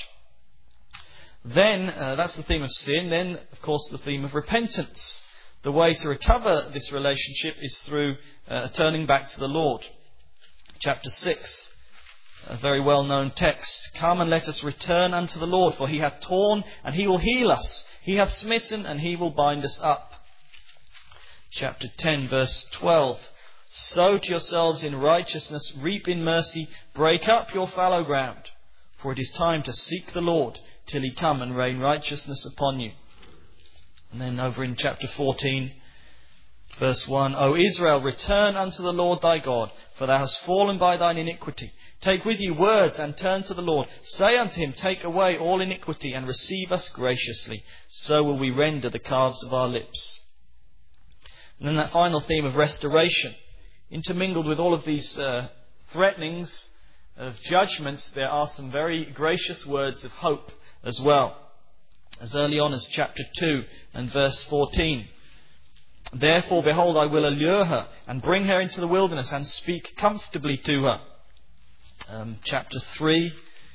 Then, uh, that's the theme of sin. Then, of course, the theme of repentance. The way to recover this relationship is through uh, turning back to the Lord. Chapter six, a very well-known text. Come and let us return unto the Lord, for He hath torn and He will heal us. He hath smitten and He will bind us up. Chapter ten, verse twelve. Sow to yourselves in righteousness, reap in mercy, break up your fallow ground. For it is time to seek the Lord till He come and rain righteousness upon you. And then over in chapter fourteen, verse one, O Israel, return unto the Lord thy God, for thou hast fallen by thine iniquity. Take with you words and turn to the Lord. Say unto Him, take away all iniquity and receive us graciously. So will we render the calves of our lips. And then that final theme of restoration. Intermingled with all of these uh, threatenings of judgments, there are some very gracious words of hope as well. As early on as chapter two and verse fourteen. Therefore, behold, I will allure her and bring her into the wilderness and speak comfortably to her. Um, chapter three.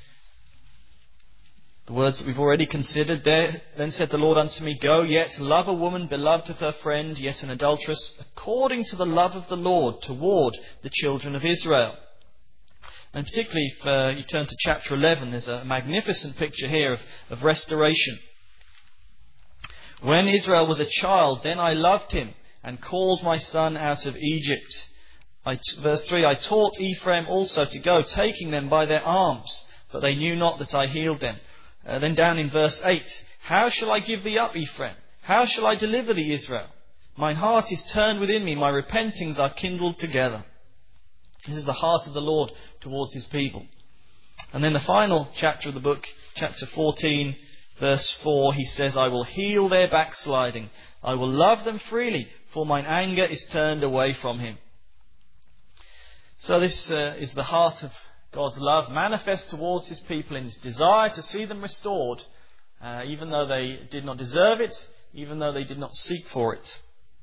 The words that we've already considered there. Then said the Lord unto me, Go, yet love a woman beloved of her friend, yet an adulteress, according to the love of the Lord toward the children of Israel. And particularly if uh, you turn to chapter eleven, there's a magnificent picture here of, of restoration. When Israel was a child, then I loved him and called my son out of Egypt. I, verse three, I taught Ephraim also to go, taking them by their arms, but they knew not that I healed them. Uh, then down in verse eight, how shall I give thee up, Ephraim? How shall I deliver thee, Israel? Mine heart is turned within me, my repentings are kindled together. This is the heart of the Lord towards His people. And then the final chapter of the book, chapter fourteen, verse four, he says, I will heal their backsliding. I will love them freely, for mine anger is turned away from him. So this uh, is the heart of God's love manifest towards His people in His desire to see them restored, uh, even though they did not deserve it, even though they did not seek for it.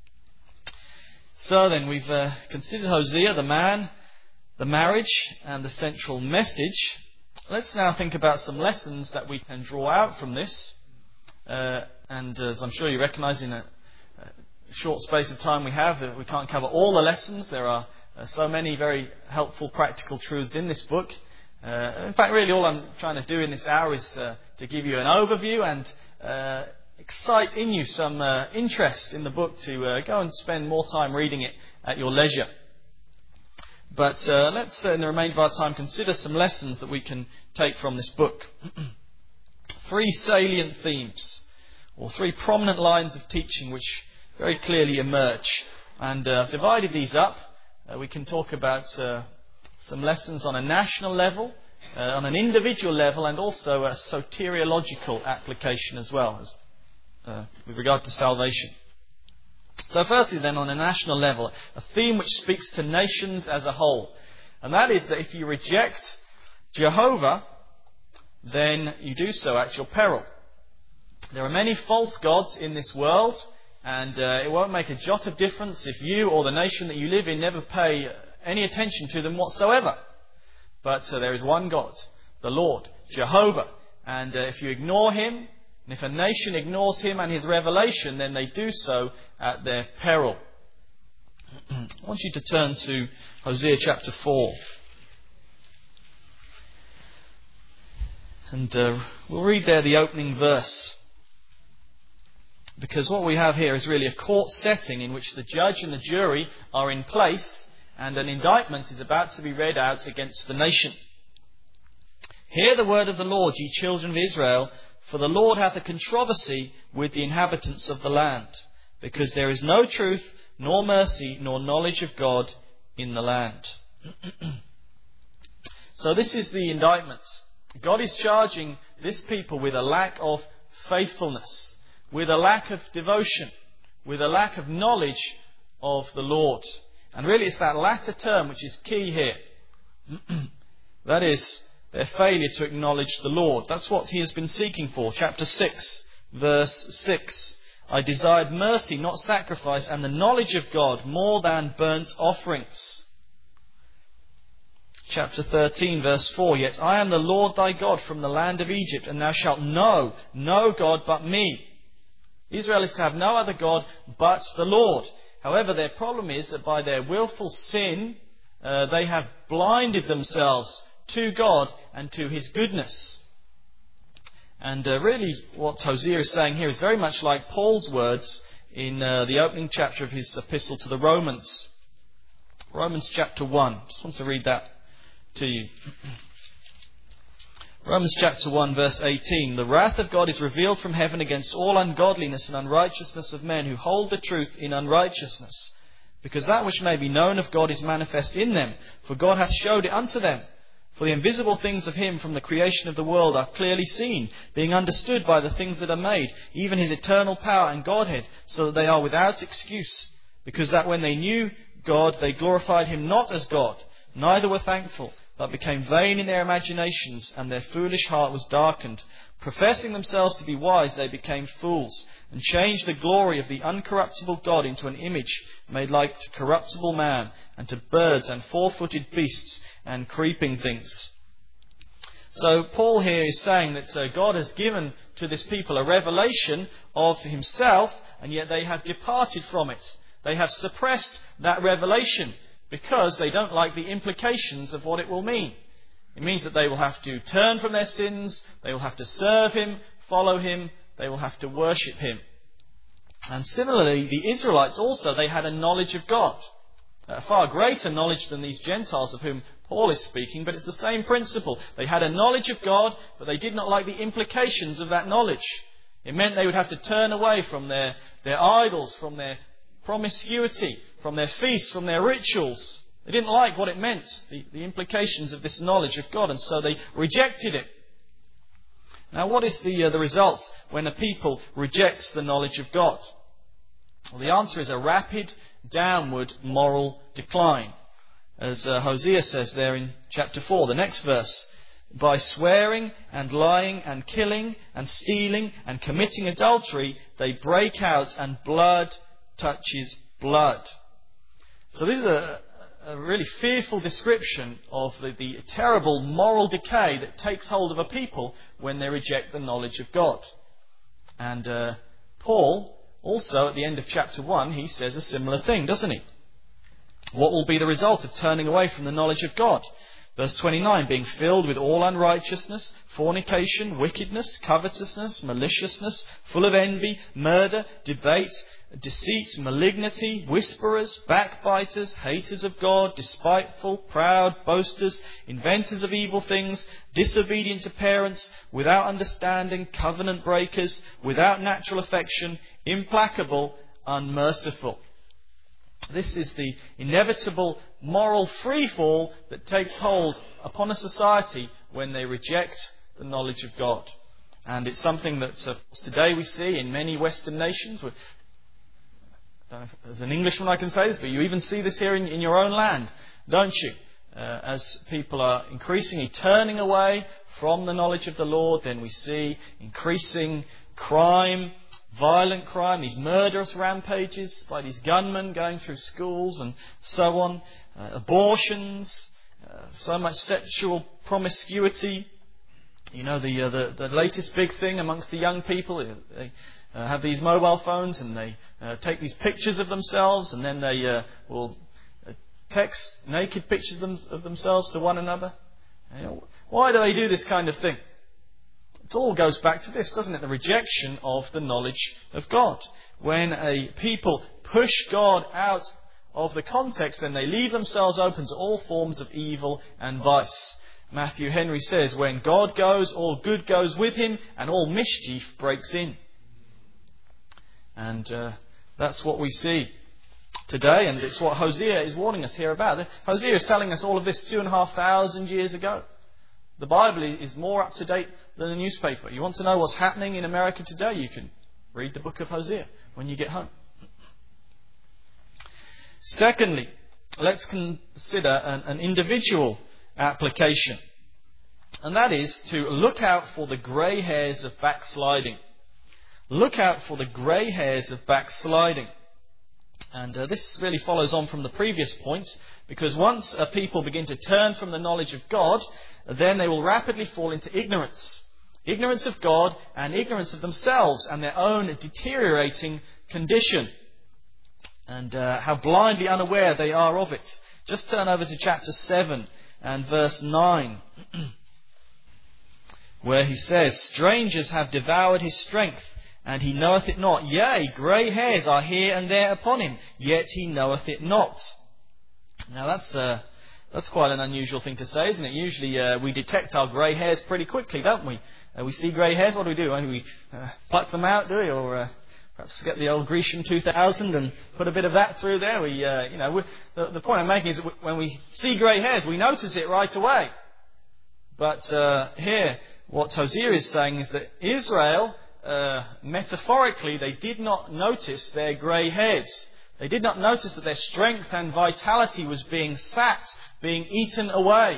So then we've uh, considered Hosea, the man, the marriage, and the central message. Let's now think about some lessons that we can draw out from this. Uh, and as I'm sure you recognise, in a, a short space of time we have, uh, we can't cover all the lessons. There are uh, so many very helpful practical truths in this book. Uh, in fact, really all I'm trying to do in this hour is uh, to give you an overview and uh, excite in you some uh, interest in the book to uh, go and spend more time reading it at your leisure. But uh, let's, uh, in the remainder of our time, consider some lessons that we can take from this book. Three salient themes, or three prominent lines of teaching which very clearly emerge. And uh, I've divided these up. Uh, we can talk about uh, some lessons on a national level, uh, on an individual level, and also a soteriological application as well, as, uh, with regard to salvation. So firstly then, on a national level, a theme which speaks to nations as a whole. And that is that if you reject Jehovah, then you do so at your peril. There are many false gods in this world, and uh, it won't make a jot of difference if you or the nation that you live in never pay any attention to them whatsoever. But uh, there is one God, the Lord, Jehovah. And uh, if you ignore Him, and if a nation ignores Him and His revelation, then they do so at their peril. I want you to turn to Hosea chapter four. And uh, we'll read there the opening verse. Because what we have here is really a court setting in which the judge and the jury are in place, and an indictment is about to be read out against the nation. Hear the word of the Lord, ye children of Israel, for the Lord hath a controversy with the inhabitants of the land, because there is no truth, nor mercy, nor knowledge of God in the land. So this is the indictment. God is charging this people with a lack of faithfulness, with a lack of devotion, with a lack of knowledge of the Lord. And really it's that latter term which is key here. That is, their failure to acknowledge the Lord. That's what He has been seeking for. Chapter six, verse six. I desired mercy, not sacrifice, and the knowledge of God more than burnt offerings. Chapter thirteen, verse four. Yet I am the Lord thy God from the land of Egypt, and thou shalt know no God but me. Israel is to have no other God but the Lord. However, their problem is that by their willful sin, uh, they have blinded themselves to God and to His goodness. And uh, really what Hosea is saying here is very much like Paul's words in uh, the opening chapter of his epistle to the Romans. Romans chapter one. Just want to read that to you. Romans chapter one, verse eighteen. The wrath of God is revealed from heaven against all ungodliness and unrighteousness of men who hold the truth in unrighteousness, because that which may be known of God is manifest in them, for God hath showed it unto them. For the invisible things of Him from the creation of the world are clearly seen, being understood by the things that are made, even His eternal power and Godhead, so that they are without excuse, because that when they knew God, they glorified Him not as God, neither were thankful, but became vain in their imaginations, and their foolish heart was darkened. Professing themselves to be wise, they became fools, and changed the glory of the uncorruptible God into an image made like to corruptible man, and to birds and four-footed beasts and creeping things. So Paul here is saying that uh, God has given to this people a revelation of Himself, and yet they have departed from it. They have suppressed that revelation, because they don't like the implications of what it will mean. It means that they will have to turn from their sins, they will have to serve Him, follow Him, they will have to worship Him. And similarly, the Israelites also, they had a knowledge of God. A far greater knowledge than these Gentiles of whom Paul is speaking, but it's the same principle. They had a knowledge of God, but they did not like the implications of that knowledge. It meant they would have to turn away from their, their idols, from their promiscuity, from their feasts, from their rituals. They didn't like what it meant, the, the implications of this knowledge of God, and so they rejected it. Now, what is the, uh, the result when a people rejects the knowledge of God? Well, the answer is a rapid downward moral decline. As uh, Hosea says there in chapter four, the next verse. By swearing and lying and killing and stealing and committing adultery, they break out, and blood touches blood. So this is a, a really fearful description of the, the terrible moral decay that takes hold of a people when they reject the knowledge of God. And uh, Paul, also at the end of chapter one, he says a similar thing, doesn't he? What will be the result of turning away from the knowledge of God? Verse twenty-nine, being filled with all unrighteousness, fornication, wickedness, covetousness, maliciousness, full of envy, murder, debate, deceit, malignity, whisperers, backbiters, haters of God, despiteful, proud, boasters, inventors of evil things, disobedient to parents, without understanding, covenant breakers, without natural affection, implacable, unmerciful. This is the inevitable moral freefall that takes hold upon a society when they reject the knowledge of God. And it's something that uh, today we see in many Western nations. With, I don't know if, as an Englishman I can say this, but you even see this here in, in your own land, don't you? uh, as people are increasingly turning away from the knowledge of the Lord, then we see increasing crime, violent crime, these murderous rampages by these gunmen going through schools and so on, uh, abortions, uh, so much sexual promiscuity. You know, the, uh, the the latest big thing amongst the young people, they uh, have these mobile phones and they uh, take these pictures of themselves, and then they uh, will text naked pictures of, them, of themselves to one another. You know, why do they do this kind of thing? It all goes back to this, doesn't it? The rejection of the knowledge of God. When a people push God out of the context, then they leave themselves open to all forms of evil and vice. Matthew Henry says, when God goes, all good goes with him, and all mischief breaks in. And uh, that's what we see today, and it's what Hosea is warning us here about. Hosea is telling us all of this two and a half thousand years ago. The Bible is more up to date than a newspaper. You want to know what's happening in America today? You can read the book of Hosea when you get home. Secondly, let's consider an, an individual application. And that is to look out for the grey hairs of backsliding. Look out for the grey hairs of backsliding. And uh, this really follows on from the previous point, because once a people begin to turn from the knowledge of God, then they will rapidly fall into ignorance. Ignorance of God and ignorance of themselves and their own deteriorating condition. And uh, how blindly unaware they are of it. Just turn over to chapter seven and verse nine, where he says, strangers have devoured his strength, and he knoweth it not. Yea, grey hairs are here and there upon him, yet he knoweth it not. Now that's uh, that's quite an unusual thing to say, isn't it? Usually uh, we detect our grey hairs pretty quickly, don't we? Uh, we see grey hairs, what do we do? Do we uh, pluck them out, do we? Or uh, perhaps get the old Grecian two thousand and put a bit of that through there? We, uh, you know, we, the, the point I'm making is that when we see grey hairs, we notice it right away. But uh, here, what Hosea is saying is that Israel, Uh, metaphorically, they did not notice their grey hairs. They did not notice that their strength and vitality was being sapped, being eaten away.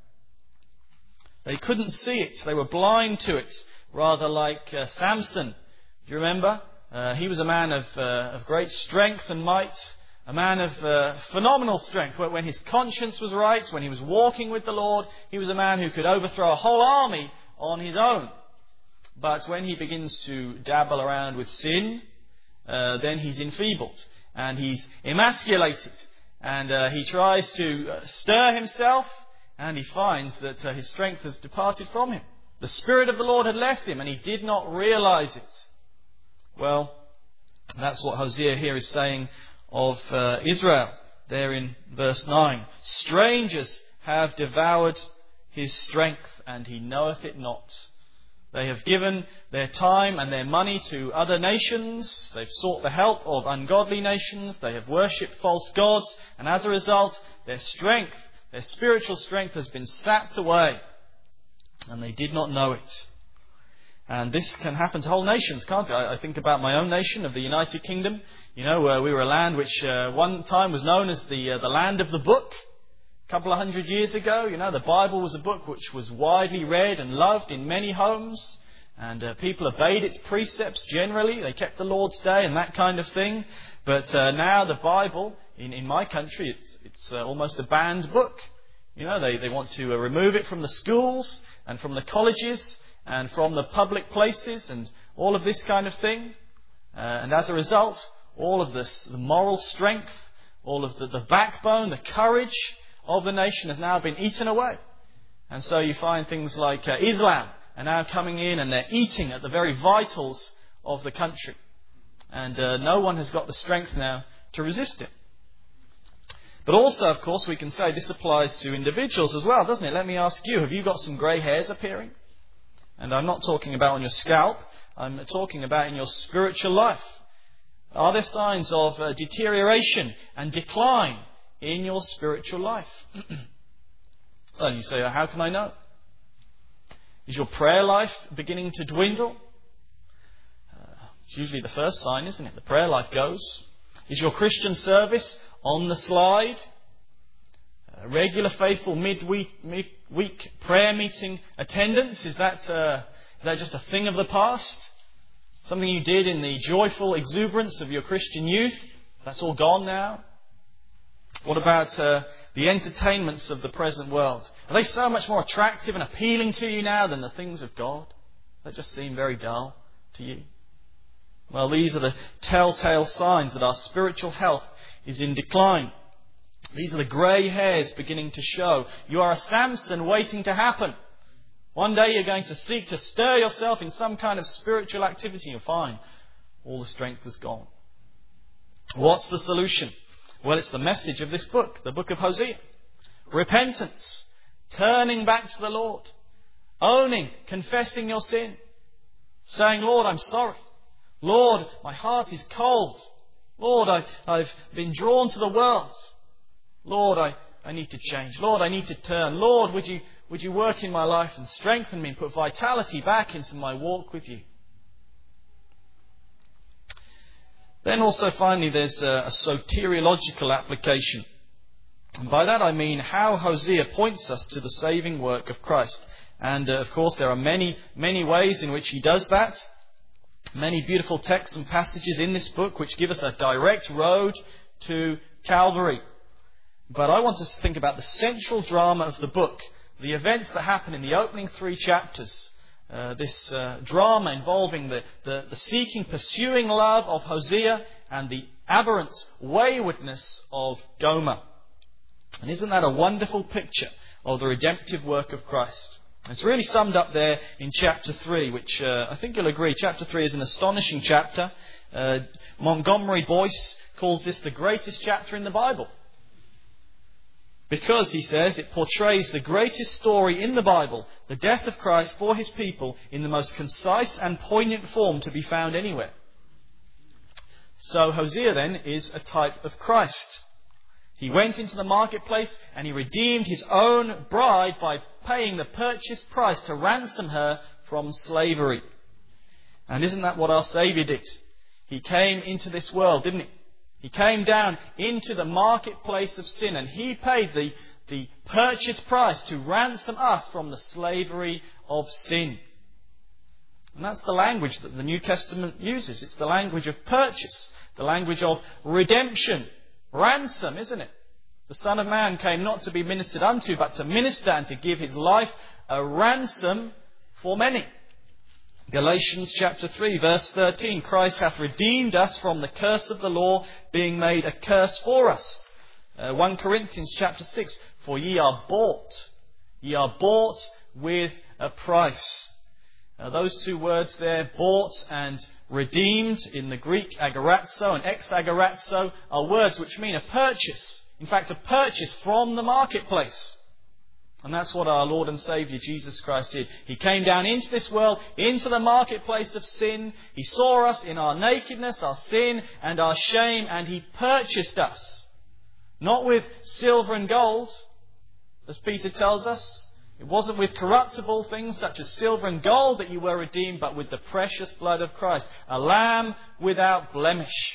They couldn't see it. They were blind to it. Rather like uh, Samson. Do you remember? Uh, he was a man of, uh, of great strength and might. A man of uh, phenomenal strength. When his conscience was right, when he was walking with the Lord, he was a man who could overthrow a whole army on his own. But when he begins to dabble around with sin, uh, then he's enfeebled and he's emasculated, and uh, he tries to uh, stir himself, and he finds that uh, his strength has departed from him. The Spirit of the Lord had left him, and he did not realize it. Well, that's what Hosea here is saying of uh, Israel there in verse nine. Strangers have devoured his strength, and he knoweth it not. They have given their time and their money to other nations. They've sought the help of ungodly nations. They have worshipped false gods. And as a result, their strength, their spiritual strength has been sapped away. And they did not know it. And this can happen to whole nations, can't it? I think about my own nation of the United Kingdom. You know, uh, we were a land which uh, one time was known as the, uh, the land of the book. A couple of hundred years ago, you know, the Bible was a book which was widely read and loved in many homes, and uh, people obeyed its precepts generally. They kept the Lord's Day and that kind of thing. But uh, now the Bible, in, in my country, it's, it's uh, almost a banned book. You know, they, they want to uh, remove it from the schools and from the colleges and from the public places and all of this kind of thing. Uh, and as a result, all of this, the moral strength, all of the, the backbone, the courage of the nation has now been eaten away. And so you find things like uh, Islam are now coming in, and they're eating at the very vitals of the country. And uh, no one has got the strength now to resist it. But also, of course, we can say this applies to individuals as well, doesn't it? Let me ask you, have you got some grey hairs appearing? And I'm not talking about on your scalp. I'm talking about in your spiritual life. Are there signs of uh, deterioration and decline in your spiritual life? Well, you say, how can I know? Is your prayer life beginning to dwindle? Uh, it's usually the first sign, isn't it? The prayer life goes. Is your Christian service on the slide? Uh, regular faithful midweek mid-week prayer meeting attendance? Is that, uh, is that just a thing of the past? Something you did in the joyful exuberance of your Christian youth? That's all gone now? What about uh, the entertainments of the present world? Are they so much more attractive and appealing to you now than the things of God? They just seem very dull to you. Well, these are the telltale signs that our spiritual health is in decline. These are the grey hairs beginning to show. You are a Samson waiting to happen. One day you're going to seek to stir yourself in some kind of spiritual activity. You'll find all the strength is gone. What's the solution? Well, it's the message of this book, the book of Hosea. Repentance, turning back to the Lord, owning, confessing your sin, saying, Lord, I'm sorry. Lord, my heart is cold. Lord, I, I've been drawn to the world. Lord, I, I need to change. Lord, I need to turn. Lord, would you, would you work in my life and strengthen me and put vitality back into my walk with you? Then also finally there's a, a soteriological application. And by that I mean how Hosea points us to the saving work of Christ. And uh, of course there are many, many ways in which he does that. Many beautiful texts and passages in this book which give us a direct road to Calvary. But I want us to think about the central drama of the book, the events that happen in the opening three chapters. Uh, this uh, drama involving the, the, the seeking, pursuing love of Hosea and the aberrant waywardness of Gomer. And isn't that a wonderful picture of the redemptive work of Christ? It's really summed up there in chapter three, which uh, I think you'll agree. Chapter three is an astonishing chapter. Uh, Montgomery Boyce calls this the greatest chapter in the Bible. Because, he says, it portrays the greatest story in the Bible, the death of Christ for his people, in the most concise and poignant form to be found anywhere. So Hosea then is a type of Christ. He went into the marketplace and he redeemed his own bride by paying the purchase price to ransom her from slavery. And isn't that what our Saviour did? He came into this world, didn't he? He came down into the marketplace of sin and he paid the, the purchase price to ransom us from the slavery of sin. And that's the language that the New Testament uses. It's the language of purchase, the language of redemption, ransom, isn't it? The Son of Man came not to be ministered unto, but to minister and to give his life a ransom for many. Galatians chapter three verse thirteen, Christ hath redeemed us from the curse of the law, being made a curse for us. Uh, First Corinthians chapter six, for ye are bought. Ye are bought with a price. Uh, those two words there, bought and redeemed, in the Greek agorazo and exagorazo, are words which mean a purchase. In fact, a purchase from the marketplace. And that's what our Lord and Saviour Jesus Christ did. He came down into this world, into the marketplace of sin. He saw us in our nakedness, our sin and our shame, and He purchased us. Not with silver and gold, as Peter tells us. It wasn't with corruptible things such as silver and gold that you were redeemed, but with the precious blood of Christ, a lamb without blemish.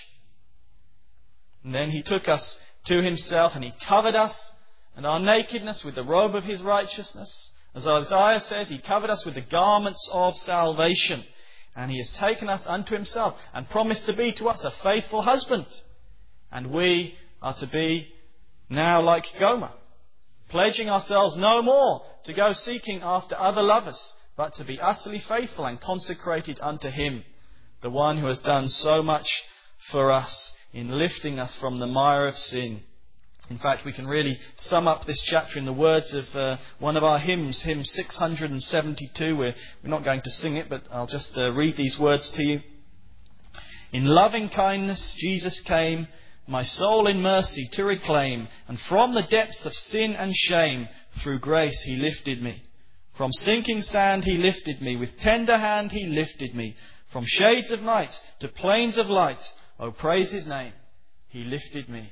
And then He took us to Himself and He covered us and our nakedness with the robe of His righteousness. As Isaiah says, He covered us with the garments of salvation. And He has taken us unto Himself and promised to be to us a faithful husband. And we are to be now like Gomer, pledging ourselves no more to go seeking after other lovers, but to be utterly faithful and consecrated unto Him, the one who has done so much for us in lifting us from the mire of sin. In fact, we can really sum up this chapter in the words of uh, one of our hymns, hymn six hundred seventy-two. We're, we're not going to sing it, but I'll just uh, read these words to you. In loving kindness Jesus came, my soul in mercy to reclaim, and from the depths of sin and shame, through grace He lifted me. From sinking sand He lifted me, with tender hand He lifted me. From shades of night to plains of light, oh praise His name, He lifted me.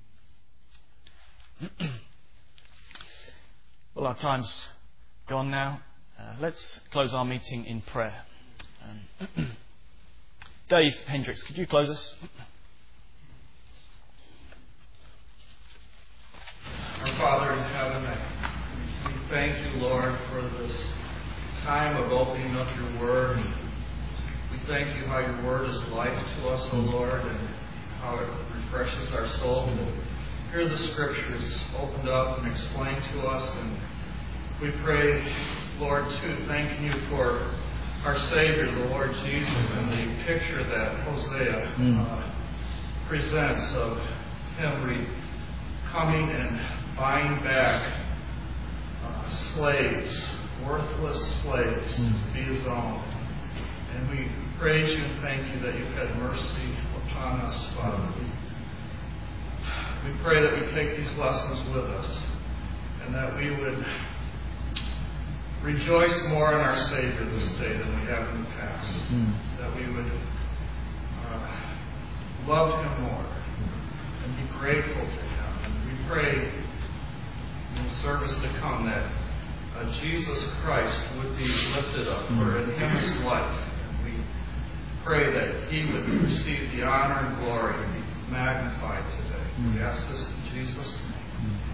Well, our time's gone now. Uh, let's close our meeting in prayer. Um, Dave Hendricks, could you close us? Our Father in Lord, for this time of opening up your Word. We thank you how your Word is life to us, O Lord, and how it refreshes our soul to hear the Scriptures opened up and explained to us. And we pray, Lord, too, thanking you for our Savior, the Lord Jesus, and the picture that Hosea uh, presents of him re- coming and buying back uh, slaves, worthless slaves, mm. to be his own. And we praise you and thank you that you've had mercy upon us, Father. We, we pray that we take these lessons with us and that we would rejoice more in our Savior this day than we have in the past. Mm. That we would uh, love him more and be grateful to him. And we pray in the service to come that uh, Jesus Christ would be lifted up, for in him is life. And we pray that he would receive the honor and glory and be magnified today. We ask this in Jesus' name.